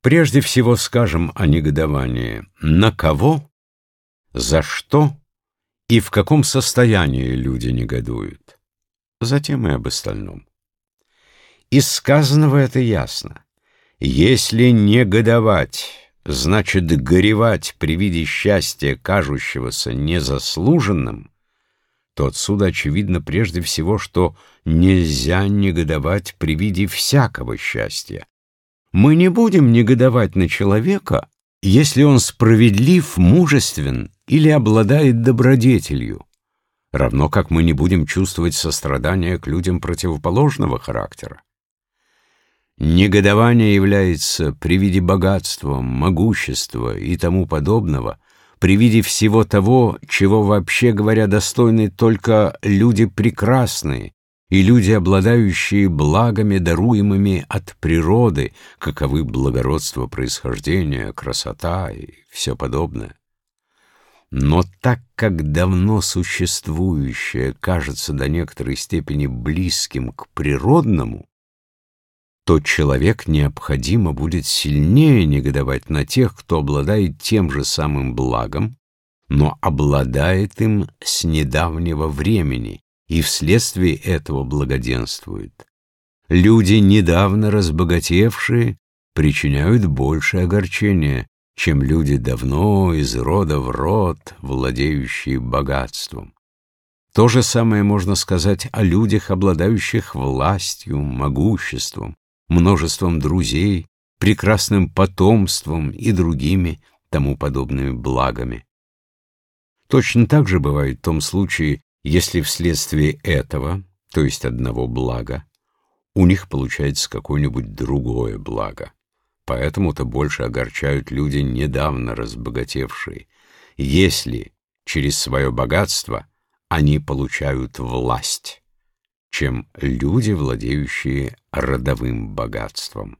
Прежде всего скажем о негодовании. На кого, за что и в каком состоянии люди негодуют. Затем и об остальном. Из сказанного это ясно. Если негодовать значит горевать при виде счастья, кажущегося незаслуженным, то отсюда очевидно прежде всего, что нельзя негодовать при виде всякого счастья. Мы не будем негодовать на человека, если он справедлив, мужествен или обладает добродетелью, равно как мы не будем чувствовать сострадания к людям противоположного характера. Негодование является при виде богатства, могущества и тому подобного, при виде всего того, чего, вообще говоря, достойны только люди прекрасные и люди, обладающие благами, даруемыми от природы, каковы благородство происхождения, красота и все подобное. Но так как давно существующее кажется до некоторой степени близким к природному, то человек необходимо будет сильнее негодовать на тех, кто обладает тем же самым благом, но обладает им с недавнего времени и вследствие этого благоденствует. Люди, недавно разбогатевшие, причиняют большее огорчение, чем люди, давно из рода в род, владеющие богатством. То же самое можно сказать о людях, обладающих властью, могуществом, множеством друзей, прекрасным потомством и другими тому подобными благами. Точно так же бывает в том случае, если вследствие этого, то есть одного блага, у них получается какое-нибудь другое благо. Поэтому-то больше огорчают люди, недавно разбогатевшие, если через свое богатство они получают власть, чем люди, владеющие родовым богатством.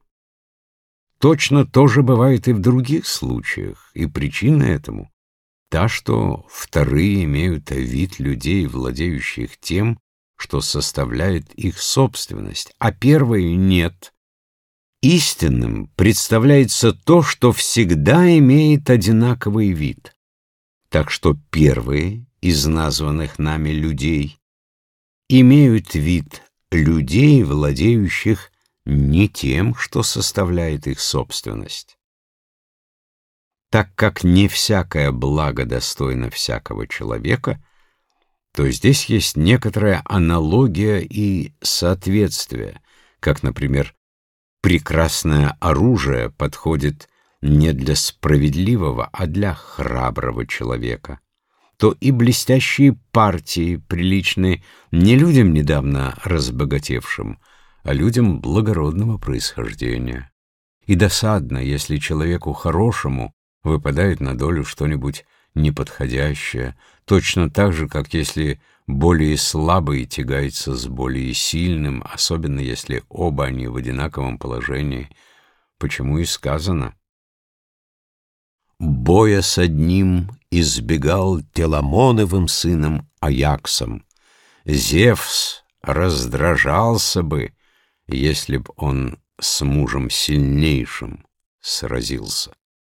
Точно то же бывает и в других случаях, и причина этому та, что вторые имеют вид людей, владеющих тем, что составляет их собственность, а первые нет. Истинным представляется то, что всегда имеет одинаковый вид. Так что первые из названных нами людей имеют вид людей, владеющих не тем, что составляет их собственность. Так как не всякое благо достойно всякого человека, то здесь есть некоторая аналогия и соответствие, как, например, прекрасное оружие подходит не для справедливого, а для храброго человека, то и блестящие партии приличны не людям, недавно разбогатевшим, а людям благородного происхождения. И досадно, если человеку хорошему выпадает на долю что-нибудь неподходящее, точно так же, как если более слабый тягается с более сильным, особенно если оба они в одинаковом положении, почему и сказано: «Боя с одним избегал Теламоновым сыном Аяксом. Зевс раздражался бы, если б он с мужем сильнейшим сразился».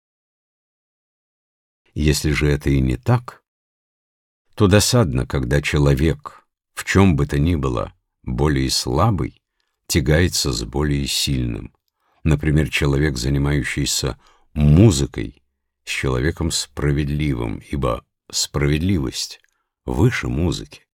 Если же это и не так, то досадно, когда человек, в чем бы то ни было, более слабый, тягается с более сильным. Например, человек, занимающийся музыкой, с человеком справедливым, ибо справедливость выше музыки.